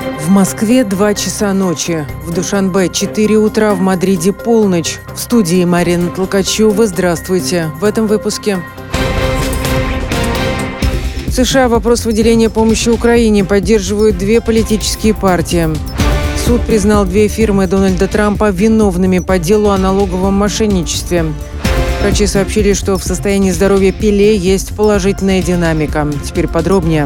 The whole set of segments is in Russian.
В Москве 2 часа ночи, в Душанбе 4 утра, в Мадриде полночь. В студии Марина Толкачева. Здравствуйте. В этом выпуске. США вопрос выделения помощи Украине поддерживают 2 политические партии. Суд признал 2 фирмы Дональда Трампа виновными по делу о налоговом мошенничестве. Врачи сообщили, что в состоянии здоровья Пеле есть положительная динамика. Теперь подробнее.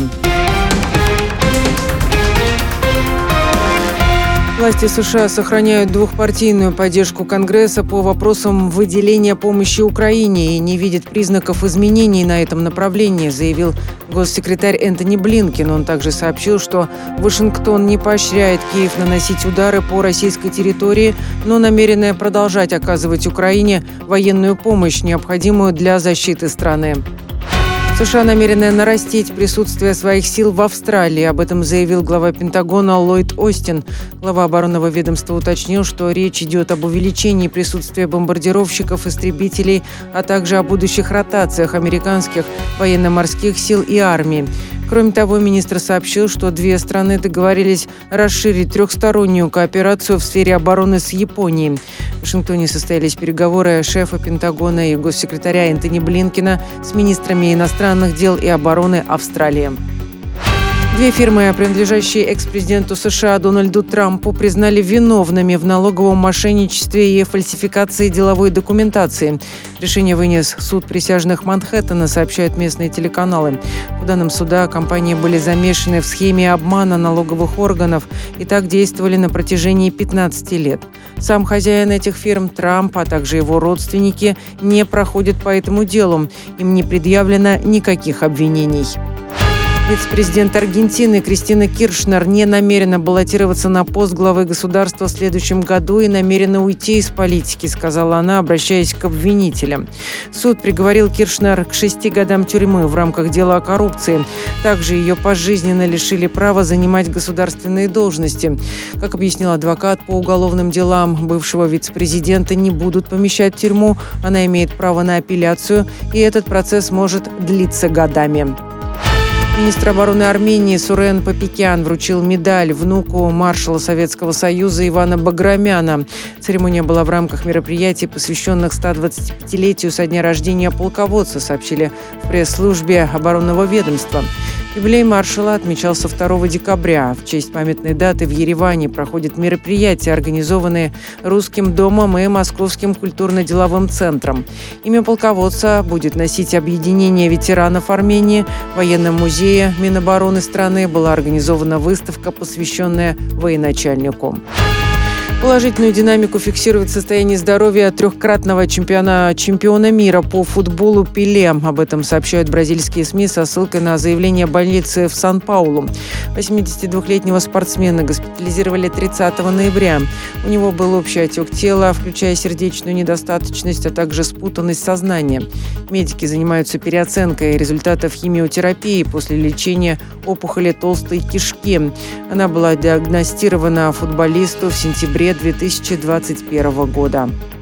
Власти США сохраняют двухпартийную поддержку Конгресса по вопросам выделения помощи Украине и не видят признаков изменений на этом направлении, заявил госсекретарь Энтони Блинкен. Он также сообщил, что Вашингтон не поощряет Киев наносить удары по российской территории, но намерен продолжать оказывать Украине военную помощь, необходимую для защиты страны. США намерены нарастить присутствие своих сил в Австралии. Об этом заявил глава Пентагона Ллойд Остин. Глава оборонного ведомства уточнил, что речь идет об увеличении присутствия бомбардировщиков, истребителей, а также о будущих ротациях американских военно-морских сил и армии. Кроме того, министр сообщил, что 2 страны договорились расширить трехстороннюю кооперацию в сфере обороны с Японией. В Вашингтоне состоялись переговоры шефа Пентагона и госсекретаря Энтони Блинкена с министрами иностранных дел и обороны Австралии. 2 фирмы, принадлежащие экс-президенту США Дональду Трампу, признали виновными в налоговом мошенничестве и фальсификации деловой документации. Решение вынес суд присяжных Манхэттена, сообщают местные телеканалы. По данным суда, компании были замешаны в схеме обмана налоговых органов и так действовали на протяжении 15 лет. Сам хозяин этих фирм, Трамп, а также его родственники, не проходят по этому делу. Им не предъявлено никаких обвинений. Вице-президент Аргентины Кристина Киршнер не намерена баллотироваться на пост главы государства в следующем году и намерена уйти из политики, сказала она, обращаясь к обвинителям. Суд приговорил Киршнер к 6 годам тюрьмы в рамках дела о коррупции. Также ее пожизненно лишили права занимать государственные должности. Как объяснил адвокат по уголовным делам, бывшего вице-президента не будут помещать в тюрьму. Она имеет право на апелляцию, и этот процесс может длиться годами. Министр обороны Армении Сурен Папикян вручил медаль внуку маршала Советского Союза Ивана Баграмяна. Церемония была в рамках мероприятий, посвященных 125-летию со дня рождения полководца, сообщили в пресс-службе оборонного ведомства. Юбилей маршала отмечался 2 декабря. В честь памятной даты в Ереване проходят мероприятия, организованные Русским домом и Московским культурно-деловым центром. Имя полководца будет носить объединение ветеранов Армении. В военном музее Минобороны страны была организована выставка, посвященная военачальнику. Положительную динамику фиксирует состояние здоровья 3-кратного чемпиона мира по футболу Пеле. Об этом сообщают бразильские СМИ со ссылкой на заявление больницы в Сан-Паулу. 82-летнего спортсмена госпитализировали 30 ноября. У него был общий отек тела, включая сердечную недостаточность, а также спутанность сознания. Медики занимаются переоценкой результатов химиотерапии после лечения опухоли толстой кишки. Она была диагностирована футболисту в сентябре 2021 года.